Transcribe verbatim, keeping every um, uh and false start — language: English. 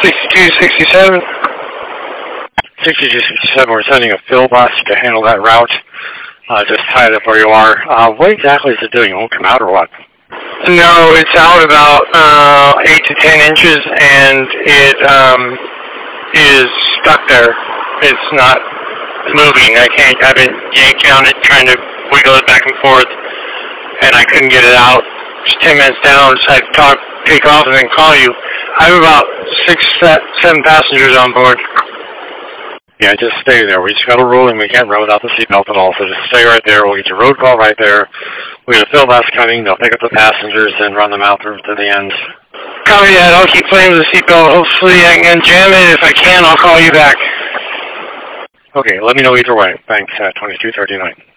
sixty-two sixty-seven. sixty-two sixty-seven, we're sending a fill bus to handle that route. Uh, just tie it up where you are. Uh, what exactly is it doing? It won't come out or what? No, it's out about uh, eight to ten inches, and it um, is stuck there. It's not moving. I can't. I've been yanking on it, trying to wiggle it back and forth, and I couldn't get it out. Just ten minutes down, so I talk, take off, and then call you. I have about six, seven passengers on board. Yeah, just stay there. We just got a ruling. We can't run without the seatbelt at all, so just stay right there. We'll get your road call right there. We got a fill bus coming. They'll pick up the passengers and run them out through to the end. Copy that. I'll keep playing with the seatbelt. Hopefully I can jam it. If I can, I'll call you back. Okay, let me know either way. Thanks, uh, twenty-two thirty-nine.